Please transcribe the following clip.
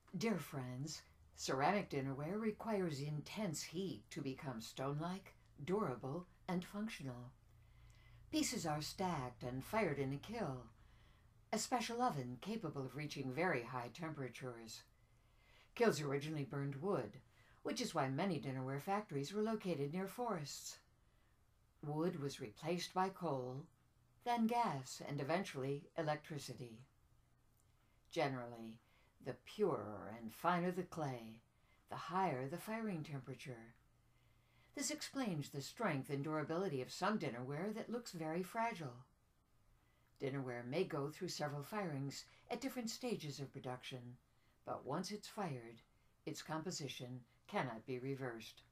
Dear friends, ceramic dinnerware requires intense heat to become stone-like, durable, and functional. Pieces are stacked and fired in a kiln, a special oven capable of reaching very high temperatures. Kilns originally burned wood, which is why many dinnerware factories were located near forests. Wood was replaced by coal, then gas, and eventually electricity. Generally, the purer and finer the clay, the higher the firing temperature. This explains the strength and durability of some dinnerware that looks very fragile. Dinnerware may go through several firings at different stages of production, but once it's fired, its composition cannot be reversed.